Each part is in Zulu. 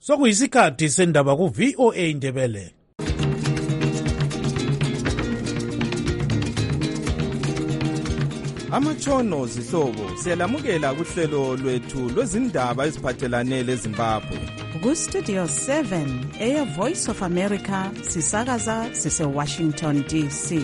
Sokuyisikhathi sendaba ku VOA Indebele. Amatshono zihlobo siyalamukela kuhlelo lwethu lwezindaba eziphathelane leZimbabwe. Ku Studio 7 Air Voice of America sisakaza sise Washington DC.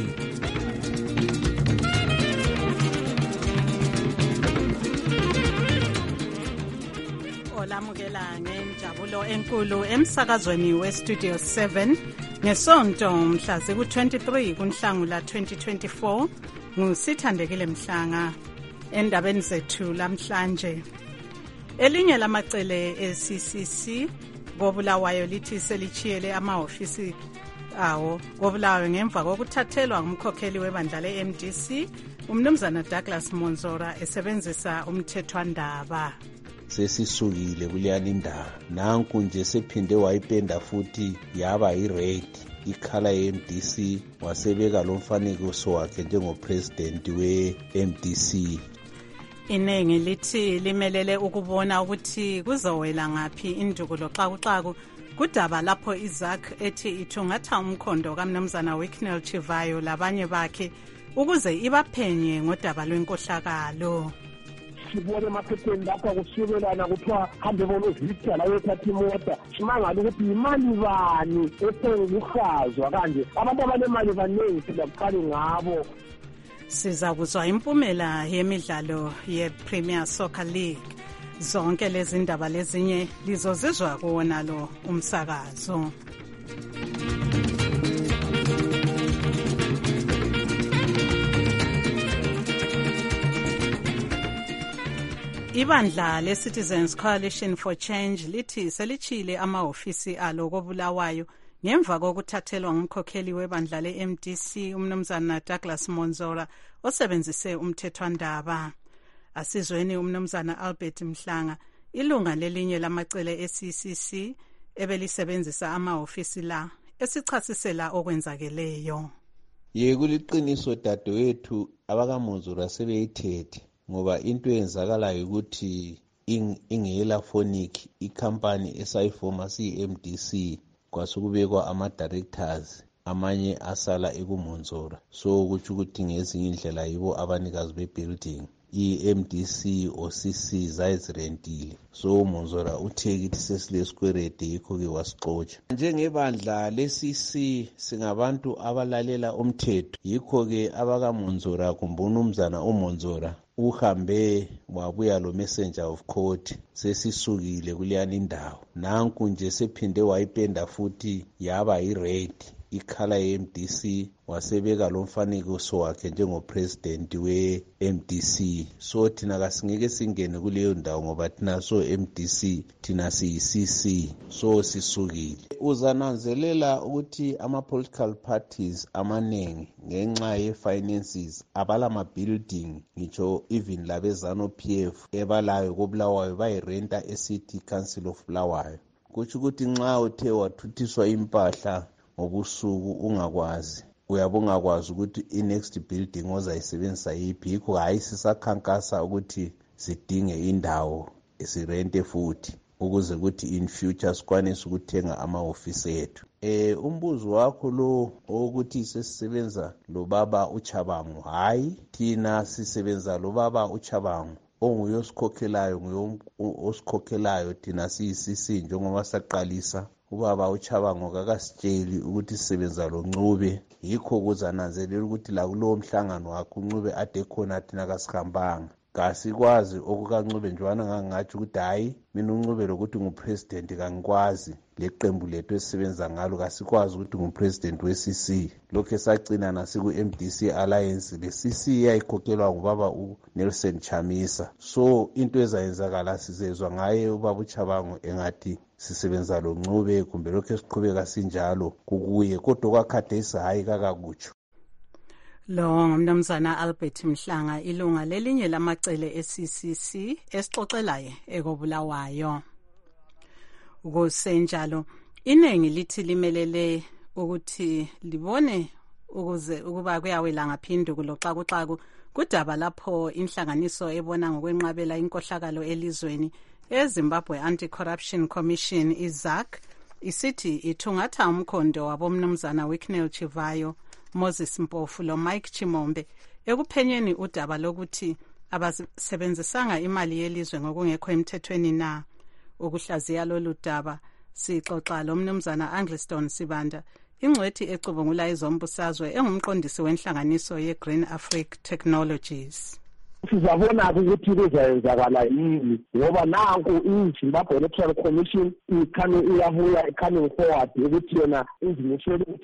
Olamukela ngenjabulo enkulu emsakazweni we Studio 7 ngesonto mhla ziku-23 kuNhlangula 2024. Ngusithandekile Mhlanga endabeni zethu lamhlanje. Elinye lamacele eCCC koBulawayo lithi selichiyele amahofisi awo koBulawayo ngemva kokuthathelwa ngumkhokheli webandla leMDC umnumzana Douglas Monzora esebenzisa umthethwandaba. Sesisukile kuleyana indaba, nanku nje sephinde wayipenda futhi yaba yired ikhala ye-MDC, wasebeka lo mfanekiso wakhe njengopresident we-MDC. Inengi lithi limelele ukubona ukuthi kuzowela ngaphi indukulo xakuxaku kudaba lapho iZAC ethi ithungatha umkhondo kaMnumzana Wicknell Chivayo labanye bakhe ukuze ibaphenye ngodaba lwenkohlakalo. Sibone emaphepheni lapha kusukelana kuthiwa hambe bonozitha la yothatha imota, simangala ukuthi imali bani esengikuhlazwa kanje. Abantu abanemali baningi sibakuqali ngabo. Siza kuzwa impumela yemidlalo ye-Premier Soccer League. Zonke lezi ndaba lezinye lizozizwa kuwona lo umsakazo. Ibandla le-Citizens Coalition for Change lithi selichile amahofisi alo koBulawayo ngemva kokuthathelwa ngumkhokheli webandla le-MDC umnumzana Douglas Monzora osebenzise umthethwandaba. Asizweni umnumzana Albert Mhlanga, ilunga lelinye lamacele eCCC ebelisebenzisa amahofisi la, esichasisela okwenzakeleyo. Kuliqiniso dadewethu abakaMonzora sebeyithethe ngoba into eyenzakalayo ukuthi ingela phonic ikhampani esayifoma siyi-MDC kwasukubekwa ama-directors amanye asala ekuMonzora, so kutsho ukuthi ngezinye indlela yibo abanikazi be-building i-MDC o-CC zayizirentile, so uMonzora uthe kithi sesilesikwelede yikho-ke wasixotsha. Njengebandla le-CC singabantu abalalela umthetho, yikho-ke abakaMonzora kumbe umnumzana uMonzora uhambe wabuya lo messenger of court. Sesisukile kuleyana indawo, nanku nje sephinde wayipenda futhi yaba yired ikhala ye-MDC, wasebeka lo mfanekiso wakhe njengopresident we-MDC. So thina kasingeke singene kuleyo ndawo ngoba thina so MDC, thina siyi-CC, so sisukile. Uzananzelela ukuthi ama-political parties amanengi ngenxa ye-finances abala ma-building, ngitsho even labe-ZANU-PF ebalayo koBulawayo bayirenta eCity Council of Bulawayo. Kutsho ukuthi nxa uthe wathuthiswa impahla ngobusuku ungakwazi, uyabe ungakwazi ukuthi i-next building ozayisebenzisa yiphi, yikho hayi sisakhankasa ukuthi sidinge indawo sirente futhi ukuze ukuthi in future sikwanise ukuthenga amahofisi ethu. Umbuzo wakho lo ukuthi sesisebenza lo baba uChabangu, hayi thina sisebenza lo baba uChabangu onguye osikhokhelayo, nguye osikhokhelayo thina siyi-CC njengoba saqalisa. Ubaba uChabangu kakasitsheli ukuthi sisebenza lo Ncube, yikho kuzananzelela ukuthi la kulowo mhlangano wakhe uNcube ade khona thina kasihambanga. Kasikwazi okukaNcube njwana ngangathi ukuthi hayi mina uNcube lokuthi ngupresident kangikwazi, leqembu lethu esisebenza ngalo kasikwazi ukuthi ngupresident we-CC. Lokho esagcina nasiku-MDC Alliance, le-CC yayikhokhelwa ngubaba uNelson Chamisa. So into ezayenzakala sizezwa ngaye ubaba uChabangu engathi sisebenza lo Ncube kumbe lokho esiqhubeka sinjalo kukuye, kodwa kwakhathesi hayi kakakutsho. Lo ngumnumzana Albert Mhlanga, ilunga lelinye lamacele eCCC esixoxelaye ekoBulawayo. Kusenjalo inengi lithi limelele ukuthi libone ukuba kuyawela ngaphindu kuloxakuxaku kudaba lapho inhlanganiso ebona ngokwenqabela inkohlakalo elizweni eZimbabwe Anti-Corruption Commission iZAC isithi ithungatha umkhondo wabomnumzana Wicknell Chivayo, Moses Mpofu lo Mike Chimombe ekuphenyeni udaba lokuthi abasebenzisanga imali yelizwe ngokungekho emthethweni na. Ukuhlaziya lolu daba sixoxa lo mnumzana Angliston Sibanda, ingcwethi ecubungula izombusazwe engumqondisi wenhlanganiso ye-Green Africa Technologies. Sizabona ukuthi kuzayenzakala yini ngoba nanku iZimbabwe Electoral Commission iyabuya coming forward ukuthi yona izimisele ukuthi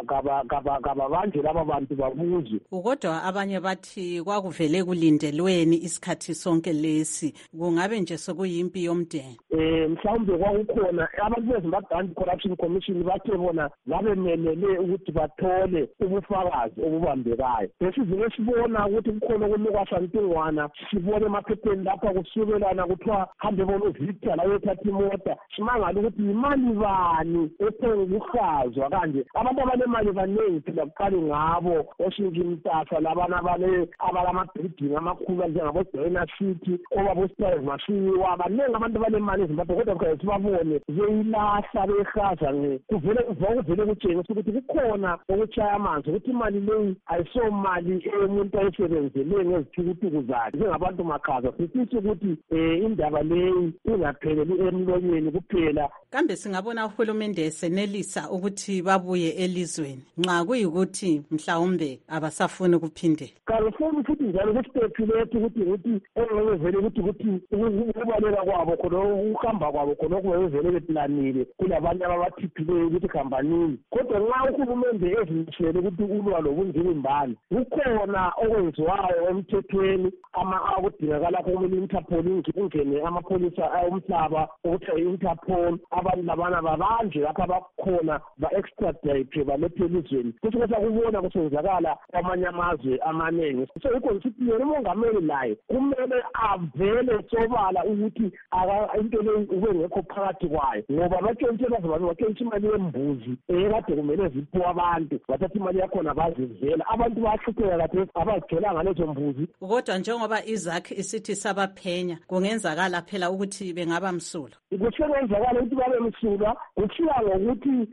kababanje laba bantu babuze. Kodwa abanye bathi kwakuvele kulindelweni isikhathi sonke lesi, kungabe nje sokuyimpi yomdeni. Mhlawumbe kwakukhona abantu beZimbabwe Anti-Corruption Commission bathe bona babemelele ukuthi bathole ubufakazi obubambekayo. Besizike sibona ukuthi kukhona okunokwasantu sibone emaphepheni lapha kusukelana kuthiwa hambe bona uVictor la yethatha imota, simangala ukuthi imali bani ephengukuzwa kanje. Abantu abanemali baningi phela kuqale ngabo oshintsha imtasa labana abalamabhilidingi amakhulu njengabo Joina City obabo Stars Masiwa, abaningi abantu abanemali eZimbabwe kodwa kukhanya sibabone zeyilahla behaza kuvele kutshengisa ukuthi kukhona okuchaya amanzi, ukuthi imali leyi ayisomali emuntu ayisebenzele ngezithukutuku zakhe. Njengabantu makhaza sisithi ukuthi indaba leyi ingapheleli emlonyeni kuphela. Kambe singabona uhulumende esenelisa ukuthi babuye elizweni nxa kuyikuthi mhlawumbe abasafuni ukuphindela. Kalifuni futhi njalo kuspeculate ukuthi engevele ukuthi ukubaleka kwabo khona ukuhamba kwabo khona okuvele beplanile kulabanye ababathiphileyo ukuthi hambanini. Kodwa nxa uhulumende ezimisele ukuthi ulwa lobunzima kukhona okwenziwayo emthethweni akudingakala kumele Interpol ingene amapholisa omhlaba ukuthi Interpol abantu labana babanje lapha bakhona ba-extradite balethe elizweni. Kusuke sakubona kusenzakala kwamanye amazwe amanengi. So yikho ngithi yena umongameli laye kumele avele sobala ukuthi into leyi ube ngekho phakathi kwayo, ngoba batshontshe batshontshe imali yembuzi kade kumele ziphiwe abantu, bathatha imali yakhona bazivela. Abantu bayahlupheka kade abazithola ngalezo mbuzi. Kodwa njengoba iZAC isithi sabaphenya, kungenzakala phela ukuthi bengaba msulwa. Kusengenzakala ukuthi babe msulwa, kusiya ngokuthi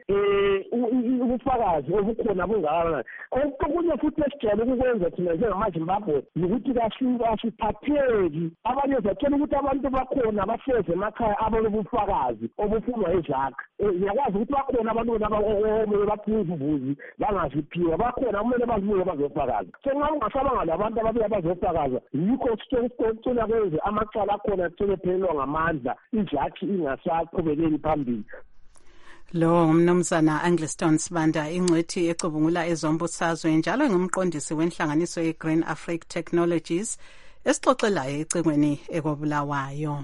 ubufakazi obukhona bungakanani. Okunye futhi esijwayele ukukwenza thina njengamaZimbabwe ukuthi kasiphatheki. Abanye zatshela ukuthi abantu bakhona bahlezi emakhaya abanobufakazi obufunwa iZAC. Ngiyakwazi ukuthi bakhona abantu okumele baphiwe imbuzi bangaziphiwa, bakhona kumele bazibuye bazofakaza. So nxa ungasabanga labantu ababuya bazofakaza, yikho sicela kwenze amacala akhona athekephelelwa ngamandla iZAC ingasaqhubekeli phambili. Lo mnumzana Angliston Sibanda, ingcwethi ecubungula ezombusazwe njalo ngumqondisi wenhlanganiso ye-Green Africa Technologies esixoxelayo ecingweni ekobulawayo.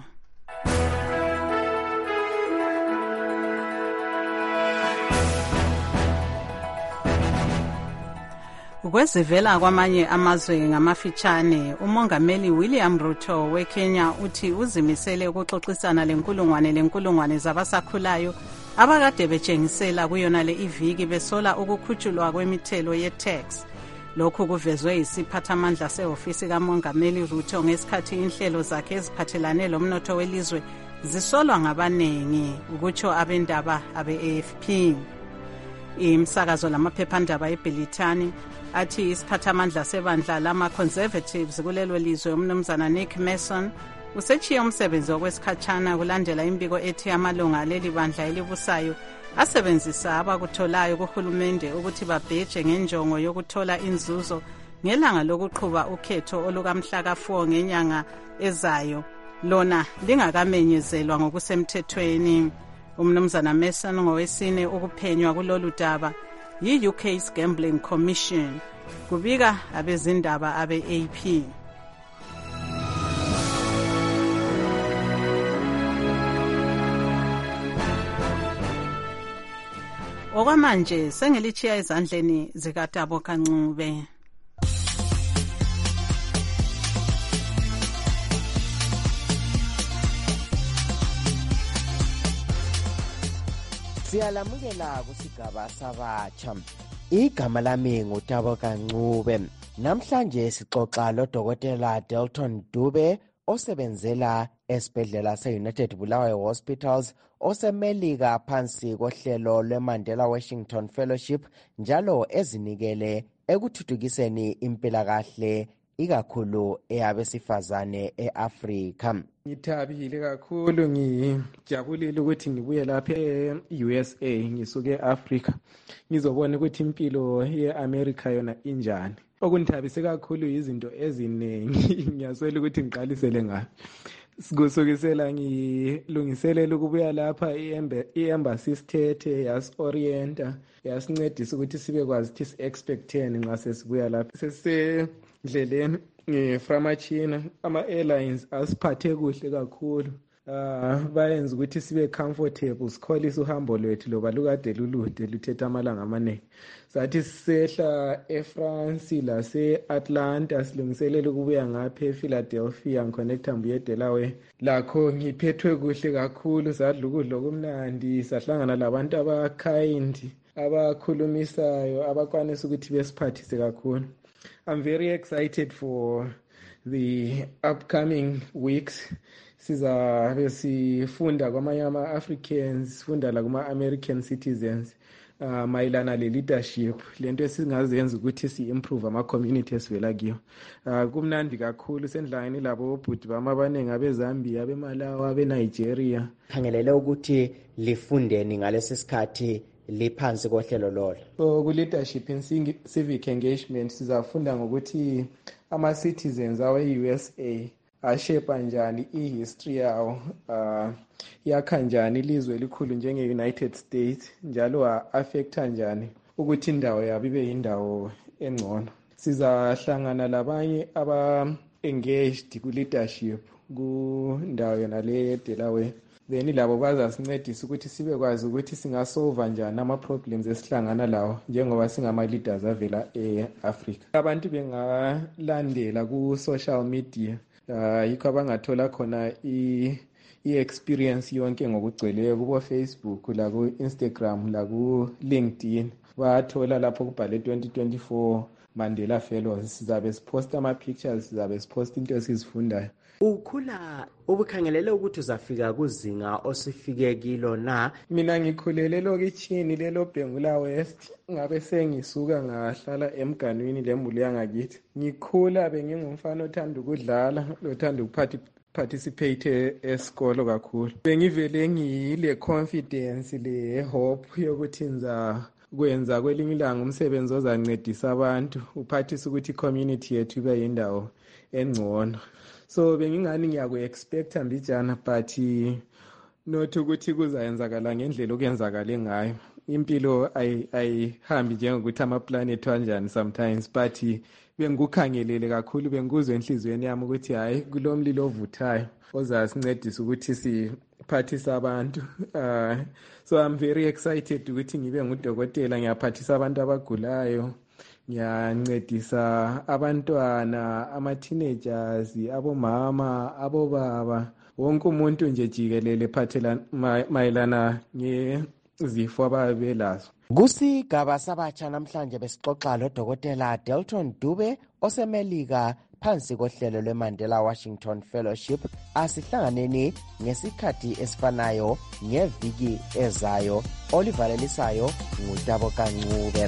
Kwezivela kwamanye amazwe ngamafitshane, umongameli William Ruto weKenya uthi uzimisele ukuxoxisana lenkulungwane zabasakhulayo abakade betshengisela kuyona le iviki besola ukukhutshulwa kwemithelo ye-tax. Lokhu kuvezwe isiphathamandla sehofisi kamongameli Ruto ngesikhathi inhlelo zakhe eziphathelane lomnotho welizwe zisolwa ngabanengi, ukutsho abendaba abe-AFP. Imsakazo lamaphephandaba eBilitani athi isiphathamandla sebandla lama-Conservatives kulelo lizwe umnumzana Nick Mason usechiye umsebenzi wokwesikhatshana kulandela imbiko ethi amalunga aleli bandla elibusayo asebenzisa abakutholayo kuhulumende ukuthi babheje ngenjongo yokuthola inzuzo ngelanga lokuqhuba ukhetho olukamhla ka-4 ngenyanga ezayo, lona lingakamenyezelwa ngokusemthethweni. Umnumzana Mason ngowesine ukuphenywa kulolu daba yi-UK's Gambling Commission, kubika abezindaba abe-AP. Okwamanje sengilichiya ezandleni zikaTabo Kancube. Siyalamukela kusigaba sabatsha. Igama lami nguTabo Kancube. Namhlanje sixoxa loDokotela Delton Dube osebenzela esibhedlela se-United Bulawayo Hospitals, osemelika phansi kohlelo lwe-Mandela Washington Fellowship, njalo ezinikele ekuthuthukiseni impilakahle ikakhulu eyabesifazane e-Afrika. Ngithabile kakhulu, ngijabulile ukuthi ngibuye lapha e-USA, ngisuke e-Africa ngizobona ukuthi impilo ye-America yona injani. Okungithabise kakhulu izinto eziningi, ngiyaswela ukuthi ngiqalisele ngayo. Kusukisela ngilungiselela ukubuya lapha i-embassy sithethe yasi-orienta, yasincedisa ukuthi sibekwazi ukuthi si-expecteni nxa sesibuya lapha. Sesendleleni from China, ama-airlines asiphathe kuhle kakhulu. Bayenza ukuthi sibe comfortable, sikholisa uhambo lwethu loba lukade lulude luthethe amalanga amaningi. Sathi sisehla eFrance lase-Atlanta, silungiselela ukubuya ngapha ePhiladelphia ngiconnecta ngibuye eDelaware. Lakho ngiphethwe kuhle kakhulu, sadla ukudla okumnandi, sahlangana labantu abakind, abakhulumisayo, abakwanisa ukuthi besiphathise kakhulu. I'm very excited for the upcoming weeks. Sizabe sifunda kwamanye ama-Africans, sifunda la kuma-American citizens mayelana le-leadership, lento esingazenza ukuthi si-improve ama-community esivela kiyo. Kumnandi kakhulu, sendlangeni labo bhuti bami abaningi abeZambia, abemalawi, abeNigeria. Khangelele ukuthi lifundeni ngalesi sikhathi liphansi kohlelo lolo. So ku-leadership in civic engagement sizafunda ngokuthi ama-citizens awe-USA ashepa njani i-history yawo, yakha njani ilizwe elikhulu njenge-United States, njalo affecta njani ukuthi indawo yabo ibe yindawo engcono. Sizahlangana labanye aba-engaged ku-leadership kundawo yona le eDelaware, then labo bazasincedisa ukuthi sibekwazi ukuthi singasolva njani ama-problems esihlangana lawo njengoba singama-leaders avela e-Africa. Abantu bengalandela ku-social media, yikho abangathola khona i-experience yonke ngokugcweleyo kubo-Facebook, laku-Instagram, laku-LinkedIn. Bathola lapho kubhale 2024 Mandela Fellows. Sizabe siposta ama-pictures, sizabe siposta into esizifundayo. Ukhula ubukhangelele ukuthi uzafika kuzinga osifike kilo na? Mina ngikhulele lokitshini lelo Bhengula West, ngabe sengisuka ngahlala emganwini lemuli yangakithi. Ngikhula bengingumfana othanda ukudlala, othanda participate esikolo kakhulu. Bengivele ngile confidence le hope yokuthi kwenza kwelinye ilanga umsebenzi ozancedisa abantu, uphathisa ukuthi community yethu ibe yindawo engcono. So bengingani ngiyaku-expecta mbijana, but not ukuthi kuzayenzakala ngendlela okuyenzakale ngayo. Impilo ayihambi njengokuthi ama-planet wanjani sometimes, but bengikukhangelele kakhulu, bengikuzwe enhliziyweni yami ukuthi hayi kulo mlilo ovuthayo ozasincedisa ukuthi siphathise abantu. So I'm very excited ukuthi ngibe ngudokotela, ngiyaphathisa abantu abagulayo, ngiyancedisa abantwana, ama-teenagers, abomama, abobaba, wonke umuntu nje jikelele phathela mayelana ngezifo ababelazo. Kusigaba sabatsha namhlanje besixoxa loDokotela Delton Dube osemelika phansi kohlelo lwe-Mandela Washington Fellowship. Asihlanganeni ngesikhathi esifanayo ngeviki ezayo. Olivalelisayo nguTabo Kancube.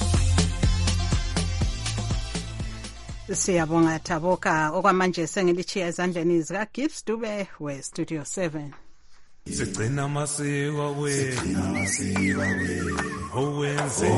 Siyabonga Thaboka. Okwamanje sengilichiya ezandleni zikaGibbs Dube we-Studio 7. Sigcina amasiko wethu owenze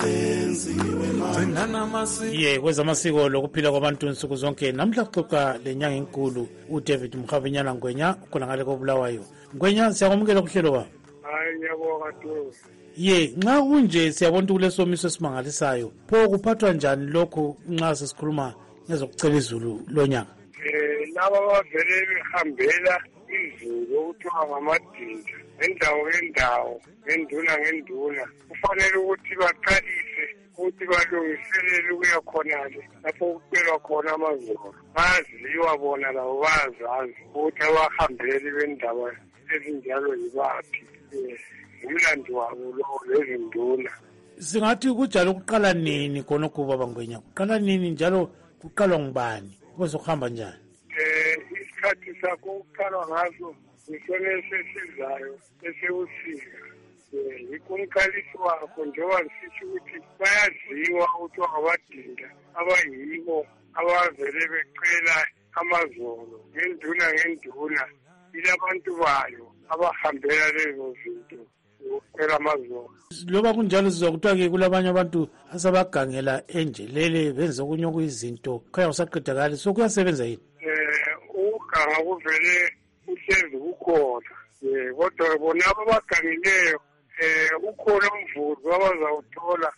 gcina namasiko kwezamasiko lokuphila kwabantu nsuku zonke. Namhla kuxoxa lenyanga enkulu uDavid Mkhavinyana Ngwenya khona ngale koBulawayo. Ngwenya, siyakwamukela kuhlelo ba. Hayi ngiyabonga tu. Nxa kunje siyabona ukuthi kulesomiso esimangalisayo, pho kuphathwa njani lokho nxa sesikhuluma ngezokucela izulu lonyaka? Laba bavele behambela izulu okuthiwa ngamadinda ngendawo ngenduna kufanele ukuthi baqalise ukuthi balungiselele ukuya khonale lapho kucelwa khona amazolo. Bayaziwa bona labo, bayazazi ukuthi abahambeli bendaba ezinjalo yibaphi, umlando wabo lo lezinduna. Singathi kujalo kuqala nini khonokho baba Ngwenya? Kuqala nini njalo kuqalwa ngubani? Kuzokuhamba njani? Isikhathi sakho ukuqalwa ngaso isona esesizayo esewusika. Yikho umkhalisi wakho njengoba sisho ukuthi bayaziwa ukuthi wangabadinda abayibo abavele becela amazolo ngenduna ilabantu bayo abahambela lezo zinto ukucela amazolo. Loba kunjalo sizwa kuthiwa-ke kulabanye abantu asabagangela enjelele benze okunye okuyizinto khaya kusaqedakali so kuyasebenza yini? Ukuganga kuvele uhlezi kukhona kodwa bona ababagangileyo ukhona umvuzo abazawuthola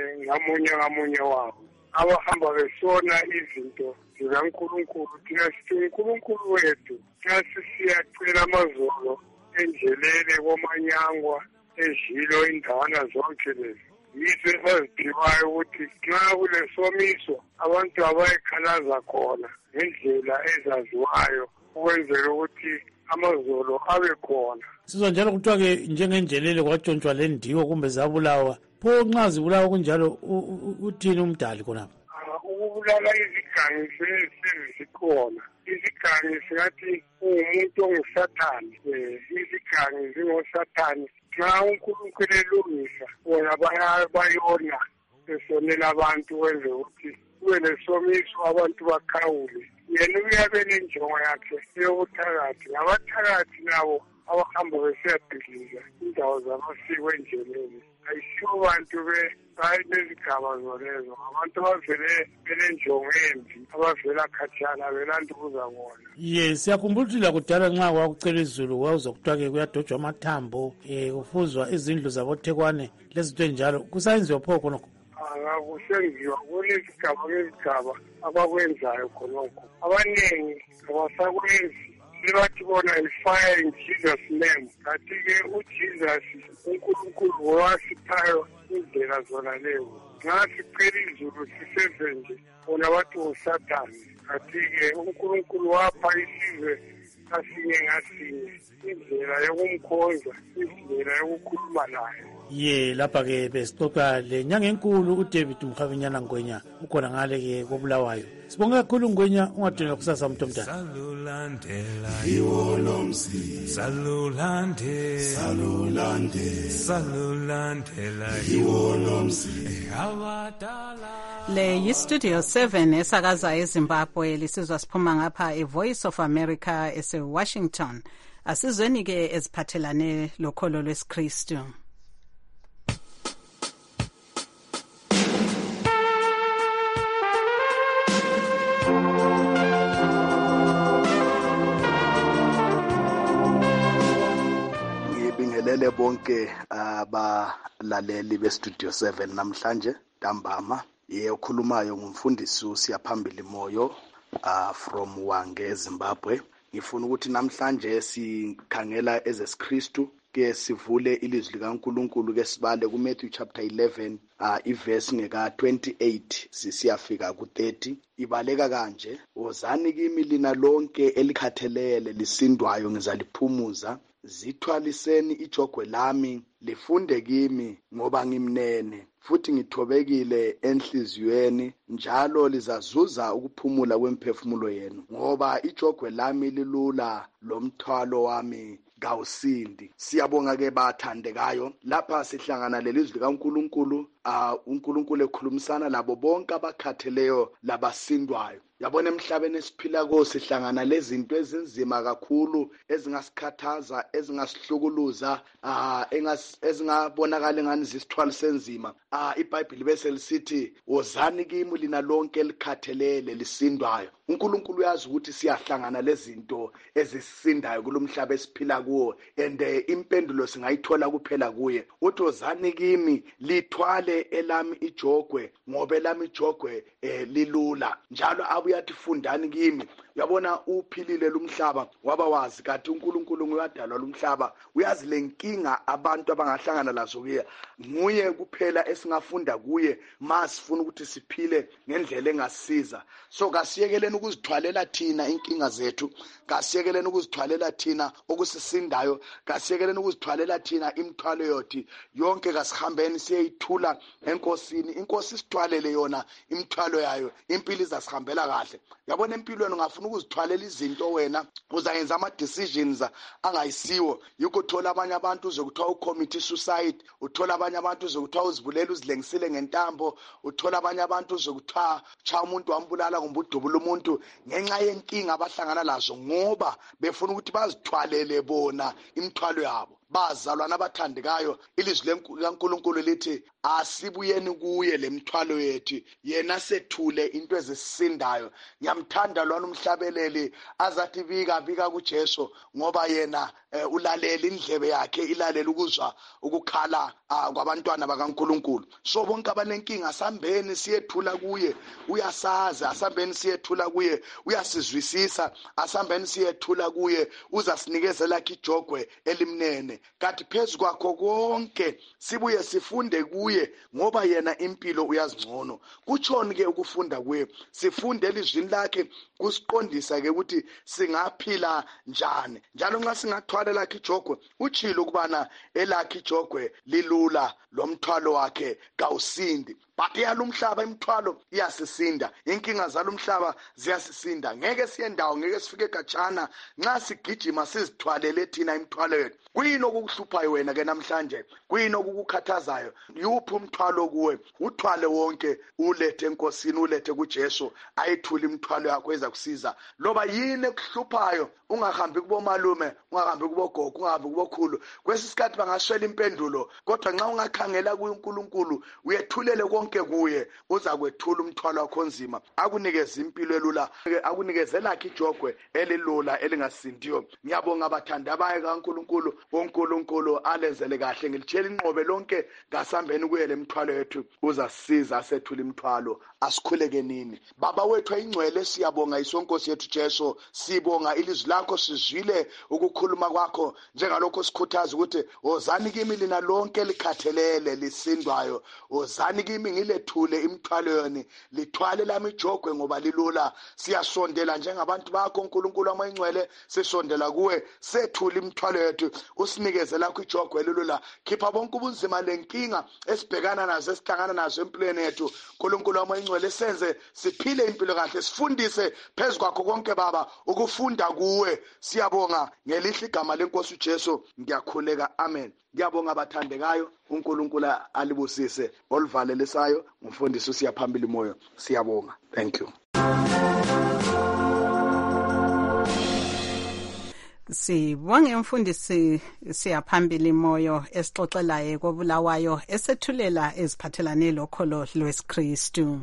ngamunye wabo abahamba besona izinto zikaNkulunkulu. Thina sithi uNkulunkulu wethu xa siyacela amazolo enjelele komanyangwa ejilo indawana zonke lezi yizo esaziphiwayo ukuthi nxa kulesomiso abantu abayikhalaza khona ngendlela ezaziwayo ukwenzela ukuthi amazolo abe khona. Sizwa njalo kuthiwa-ke njengenjelele kwatshontshwa le ndiwo kumbe zabulawa pho nxa zibulawa kunjalo uthini umdali khonapho? Ukubulala izigangi sezikhona. Izigangi singathi umuntu ongusathane. Izigangi zingosathane. Nxa uNkulunkulu elungisa bona bayona besonela abantu wenze ukuthi kube lesomiso abantu bakhawule. Yena uyabe nenjongo yakhe yobuthakathi. Abathakathi nabo abahamba besiyabhidliza indawo zamasiko enjeleni. Ayisibo bantu bezigaba zolezo. Abantu abavele belenjongo embi abavela khatshana belanda ukuza bona. Siyakhumbula ukuthi lakudala nxa kwakucela izulu kwawuza kuthiwa-ke kuyadojwa amathambo kufuzwa izindlu zabothekwane lezinto enjalo kusayenziwa pho khonokho? Kusenziwa kulezigaba ngezigaba abakwenzayo khonokho. Abanengi abasakwenzi sebathi bona ifire in Jesus' name. Kanti-ke uJesus uNkulunkulu wasiphayo indlela zona leyo. Nxa sicela izulu sisenze nje bona bathi uSathane. Kanti-ke uNkulunkulu wapha isizwe ngasinye ngasinye indlela yokumkhonza, indlela yokukhuluma naye. Lapha-ke besixoxa lenyanga enkulu uDavid Mkhavinyana Ngwenya ukhona ngale-ke kobulawayo. Sibonge kakhulu Ngwenya, ungadinela kusasa muntu omdala. Salulandela le yi-Studio 7 esakaza eZimbabwe lisizwa siphuma ngapha eVoice of America ese-Washington. Asizweni-ke eziphathelane lokholo lwesikristu. Ngibingelele bonke abalaleli beStudio 7 namhlanje ntambama. Okhulumayo ngumfundisi uSiyaphambili Moyo from Hwange, Zimbabwe. Ngifuna ukuthi namhlanje sikhangela ezesiKristu ke sivule ilizwi likaNkulunkulu ke sibale kuMatthew chapter 11 iverse ngeka 28 sisiyafika ku30. Ibaleka kanje: wozani kimi lina lonke elikhathelele lisindwayo ngizaliphumuza. Zithwaliseni ijogwe lami lifunde kimi ngoba ngimnene futhi ngithobekile enhliziyweni, njalo lizazuza ukuphumula kwemphefumulo yenu. Ngoba ijogwe lami lilula lomthwalo wami kawusindi. Siyabonga ke bathandekayo, lapha sihlangana lelizwi likaNkulunkulu. uNkulunkulu ekhulumisana labo bonke abakhatheleyo labasindwayo. Yabona emhlabeni esiphila kuwo sihlangana lezinto ezinzima kakhulu ezingasikhathaza, ezingasihlukuluza, ezingabonakala ngani zisithwala senzima. iBhayibheli bese lisithi wozani kimi lina lonke elikhathelele lisindwayo. uNkulunkulu uyazi ukuthi siyahlangana lezinto ezisindayo kulomhlaba esiphila kuwo, and impendulo singayithola kuphela kuye. Uthi wozani kimi lithwale elami ijogwe ngoba elami ijogwe lilula, njalo abuyathi fundani kimi. Uyabona uphilile lumhlaba waba wazi kathi uNkulunkulu nguyadalwa lumhlaba, uyazi lenkinga abantu abangahlangana lazo kuye. Nguye kuphela esingafunda kuye masifuna ukuthi siphile ngendlela engasiza. So kasiyekeleni ukuzithwalela thina inkinga zethu, kasiyekeleni ukuzithwalela thina okusisindayo, kasiyekeleni ukuzithwalela thina imithwalo yothi yonke. Kasihambeni siyeyithula enkosini, inkosi isithwalele yona imithwalo yayo, impilo izasihambela kahle. Yabona empilweni ungafuna ukuzithwalela izinto wena uzayenza ama decisions angayisiwo. Yikho uthola abanye abantu uzokuthiwa ucommit suicide, uthola abanye abantu uzokuthiwa uzibulela uzilengisile ngentambo, uthola abanye abantu uzokuthiwa cha umuntu wambulala kumbe udubula umuntu ngenxa yenkinga abahlangana lazo ngoba befuna ukuthi bazithwalele bona imithwalo yabo. Bazalwana abathandekayo, ilizwi likaNkulunkulu lithi asibuyeni kuye lemithwalo yethu, yena sethule into ezisindayo. Ngiyamthanda lwana umhlabeleli azathi bika kuJesu ngoba yena ulalela indlebe yakhe ilalela ukuzwa ukukhala kwabantwana bakaNkulunkulu. So bonke abanenkinga asambeni siyethula kuye, uyasazi, asambeni siyethula kuye, uyasizwisisa, asambeni siyethula kuye, uzasinikezela lakhe ijogwe elimnene. Kanti phezu kwakho konke sibuye sifunde kuye ngoba yena impilo uyazingcono. Kutshoni ke ukufunda kuye, sifunde elizwini lakhe kusiqondisa ke ukuthi singaphila njani. Njalo nxa singathwala lakhe ijogwe, utshilo ukubana elakhe ijogwe lilula, lomthwalo wakhe kawusindi. But yalumhlaba imithwalo iyasisinda, inkinga zalumhlaba ziyasisinda. Ngeke siye ndawo, ngeke sifike khatshana nxa sigijima sizithwalele thina imithwalo yethu. Kuyini okukuhluphayo wena ke namhlanje? Kuyini okukukhathazayo? Yuphi umthwalo kuwe? Uthwale wonke, ulethe enkosini, ulethe kuJesu, ayithule imithwalo yakho ezakusiza. Loba yini ekuhluphayo, ungahambi kubomalume, ungahambi kubogogo, ungahambi kubokhulu. Kwesisikhathi bangaswela impendulo, kodwa nxa ungakhangela kuNkulunkulu, uyethulele konke kuye, uzakwethula umthwalo wakho onzima, akunikeze impilo elula, akunikeze lakhe ijogwe elilula elingasindiyo. Ngiyabonga abathanda baye kaNkulunkulu, uNkulunkulu alenzele kahle. Ngilitshela inqobe lonke ngasambeni kuye lemithwalo yethu, uzasisiza asethule imithwalo. Asikhuleke nini baba wethu ayingcwele, siyabonga isonkosi yethu Jesu, sibonga ilizwi lakho, sizwile ukukhuluma kwakho njengalokho sikhuthaza ukuthi ozani kimi lina lonke likhathelele lisindwayo, ozani kimi ngilethule imithwalo yoni, lithwale lami ijogwe ngoba lilula. Siyasondela njengabantu bakho uNkulunkulu amayingcwele, sisondela kuwe, sethule imithwalo yethu, usinikeze lakho ijogwe elilula. Khipha bonke ubunzima lenkinga esibhekana nazo, esihlangana nazo empilweni yethu uNkulunkulu amayingcwele, senze siphile impilo kahle, sifundise phezu kwakho konke baba ukufunda kuwe. Siyabonga ngelihle igama lenkosi uJesu, ngiyakhuleka, amen. Ngiyabonga abathandekayo, uNkulunkulu alibusise. Olivalelisayo ngumfundisi usiyaphambili moyo, siyabonga. Thank you. Sibonge umfundisi siyaphambili moyo esixoxelaye kobulawayo esethulela eziphathelane lokholo lwesikristu.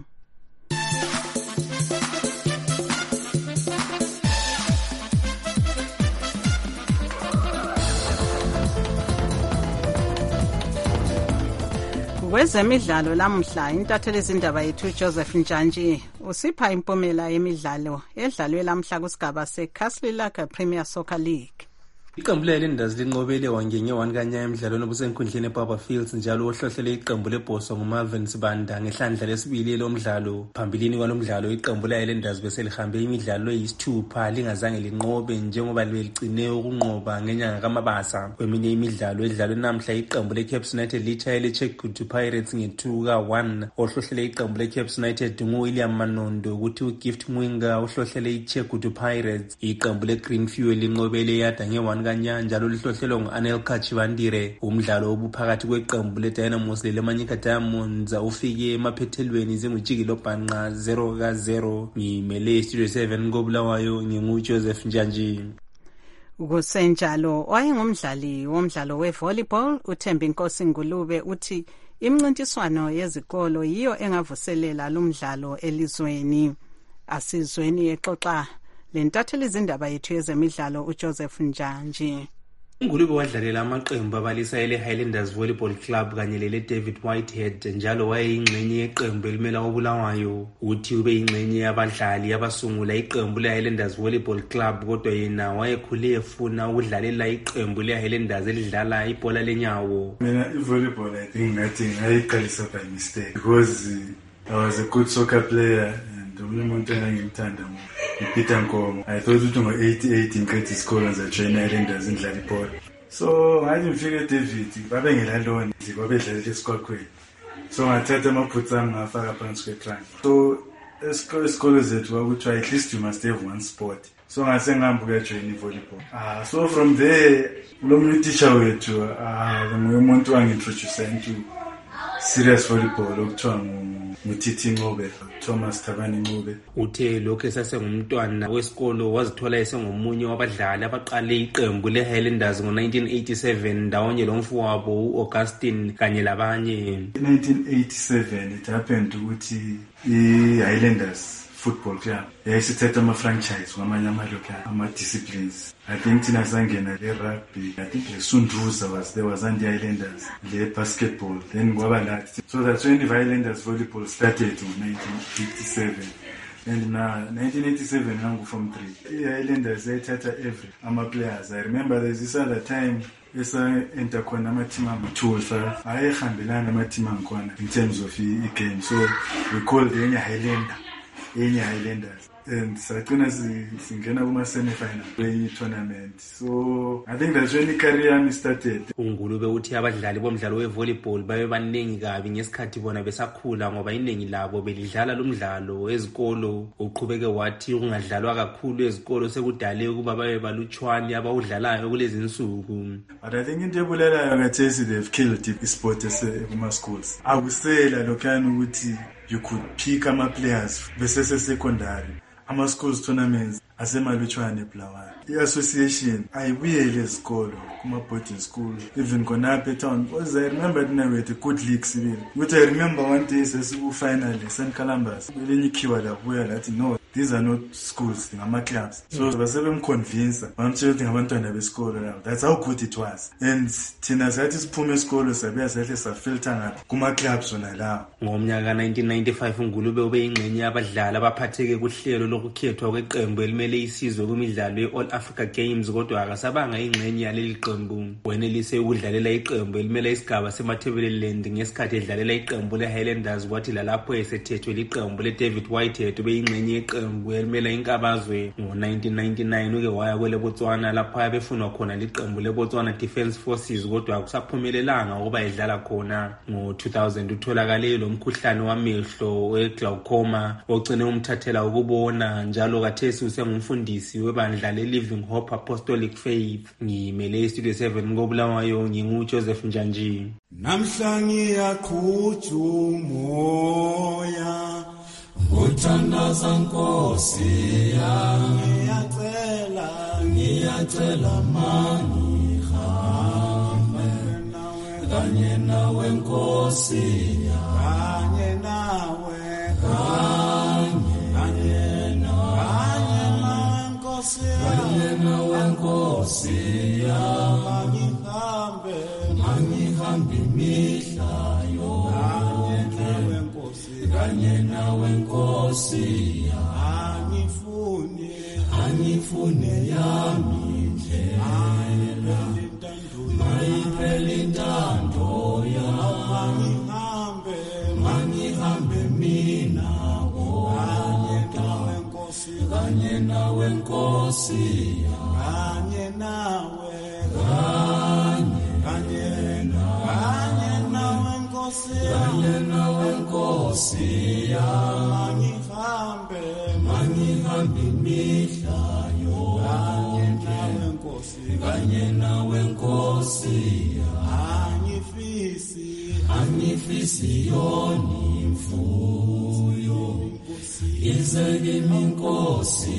Kwezemidlalo lamhla intatheli izindaba yethu Joseph Njantshi usipha impumela yemidlalo edlalwe lamhla kusigaba seKaslilaka Premier Soccer League. Iqembu leLenders linqobele wangenye 1 kanya emidlalweni obusenkundleni eBaba Fields, njalo ohlohlele iqembu leBhoso nguMalvin Sibanda ngehlandla lesibili lomdlalo. Phambilini kwalomdlalo iqembu leLenders beselihambe imidlalo eyisithupha lingazange linqobe njengoba beligcine ukunqoba ngenyanga kaMabasa. Kweminye imidlalo edlalwe namhla iqembu leCaps United litshayele Chekutu Pirates nge2-1. Ohlohlele iqembu leCaps United nguWilliam Manondo, ukuthi uGift Mwinga ohlohlele iChekutu Pirates. Iqembu leGreen Fuel linqobele yada nge1 kanya njalo lihlohlelwe ngu-Anel Kachibandire. Umdlalo obuphakathi kweqembu leDynamos leManyika Diamonds ufike emaphethelweni zingujikilo bhanqa 0-0. Ngimele Studio 7 kobulawayo, nginguJoseph Njantshi. Kusenjalo wayengumdlali womdlalo wevolleyball uThembi Nkosi Ngulube uthi imncintiswano yezikolo yiyo engavuselela lumdlalo elizweni. Asizweni exoxa lentatheli izindaba yethu yezemidlalo uJoseph Njantshi. Ngulube wadlalela amaqembu abalisa ele-Highlanders Volleyball Club kanye lele-David Whitehead, njalo wayeyingxenye yeqembu elimela obulawayo. Uthi ube yingxenye yabadlali abasungula iqembu le-Highlanders Volleyball Club, kodwa yena wayekhule efuna ukudlalela iqembu le-Highlanders elidlala ibhola lenyawo. Mina i-volleyball I think nothing ayiqalisa by mistake because I was a good soccer player. Omunye umuntu engangimthanda uPeter Nkomo. I thought ukuthi ngo-88 ngiqeda isikole ngizojoyina iLenders ngidlala ibhola. So ngathi ngifike eDavid babengela lona babedlalela esikolweni. so ngathatha amaphutha ami ngafaka phansi kwetrank. So esikole zethu kwakuthiwa at least you must have one sport. So ngase ngihamba ukujoin volleyball. So from there lo munye teacher wethu nguye umuntu wangintroduce into serious volleyball okuthiwa nguTiti Ngobe, Thomas Thabani Ngobe. Uthe lokho esasengumntwana wesikolo wazithola esengomunye wabadlali abaqale iqembu leHighlanders ngo1987 ndawonye lomfowabo uAugustine kanye labanye. 1987 it happened ukuthi iHighlanders football club yayisithethe ama-franchise ngamanye ama-disciplines. I think thina sangena le-rugby, I think le-Sunduza was anti-Highlanders, le-basketball, then kwaba lathi. So that's when the Highlanders volleyball started in 1987. And now, 1987, I'm from 3. The Highlanders, they tata every players. I remember there's this other time, enter khona ama-team ama-12 ayehambelana ama-team angikhona in terms of i-game. So we called enye Highlanders. And sagcina singena kuma-semi-final kwe-tournament. So I think that's when i-career yami started. uNgulube uthi abadlali bomdlalo we-volleyball babe baningi kabi ngesikhathi bona besakhula ngoba iningi labo belidlala lo mdlalo ezikolo. Uqhubeke wathi ungadlalwa kakhulu ezikolo sekudale ukuba babe balutshwane abawudlalayo kulezi insuku. But I think into ebulalayo ngathesi they've killed i-sport kuma-schools. Akusela lokhana ukuthi you could pick ama-players besese-secondary. Ama-schools tournaments asemalutshwane eBulawayo. I-association ayibuyele ezikolo kuma-boarding school even khonapha etown because I remember dinawethu good league sibili ukuthi I remember one day sesiku-final St. Columbus elinye ikhiwa labuya lathi no, these are not schools, ngama-clubs. So basebemconvince bamtshela ukuthi ngabantwana besikolo now. That's how good it was. And thina sathi siphume esikolo sabuya sahle safilter ngaphi kuma-clubs wona lawo. Ngomnyaka 1995 uNgulube ube ingxenye yabadlali abaphatheke kuhlelo lokukhethwa kweqembu elimele isizwe kwimidlalo ye-All Africa Games kodwa akasabanga ingxenye yaleli qembu. Wenelise ukudlalela iqembu elimele isigaba seMatabeleland ngesikhathi edlalela iqembu leHighlanders kwathi lalapho esethethwe liqembu leDavid Whitehead ube ingxenye yeqembu elimele inkabazwe. Ngo1999 uke waya kwele Botswana lapho abefunwa khona liqembu leBotswana Defence Forces kodwa akusaphumelelanga ukuba edlala khona. Ngo2000 utholakale lo mkhuhlane wamehlo we-glaucoma ogcine umthathela ukubona njalo kathesi usengumfundisi webandla le-Living Hope Apostolic Faith. Ngimele iStudio 7 koBulawayo nginguJoseph Njanji. Namhla ngiyaqhutha umoya ngothandaza Nkosi yami ngiyacela mangihambe kanye nawe Nkosi kanye nawe Nkosi mangihambe imihla yonke kanye nawe Nkosi angifune yami ndlela mayiphele intando yami mangihambe mina kanye nawe Nkosi kanye nawe Nkosi mangihambe imihla yonke kanye nawe Nkosi angifisi yoni mfuyo ize kimi Nkosi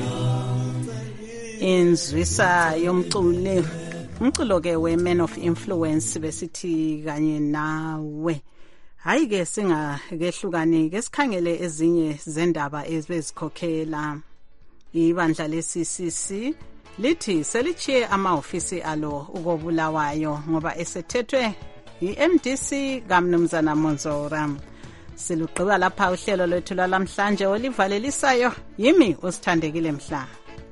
inzwisa yomculo umculo ke we-Man of Influence besithi kanye nawe. Hayi ke singakehlukani ke sikhangele ezinye zendaba ezibezikhokhela. Ibandla le-CCC lithi selichiye amahofisi alo ukoBulawayo ngoba esethethwe i-MDC kaMnumzana Monzora. Silugqiba lapha uhlelo lwethu lwalamhlanje olivalelisayo yimi uSithandekile Mhla.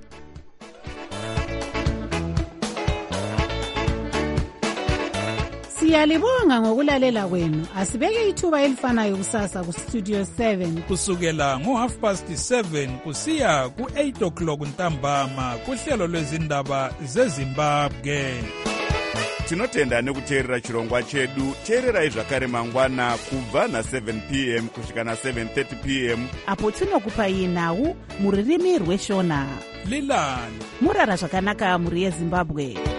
Siyalibonga ngokulalela kwenu. Asibeke ithuba elifanayo kusasa ku Studio 7 kusukela ngo7:30 kusiya ku8 o'clock ntambama kuhlelo lwezindaba zeZimbabwe. tinotenda nekuteerera chirongwa chedu. Teererai zvakare mangwana kubva na7 p.m. kusvika na7:30 p.m. apo tinokupai nhau muririmi rweshona. Lilani murara zvakanaka muri yeZimbabwe.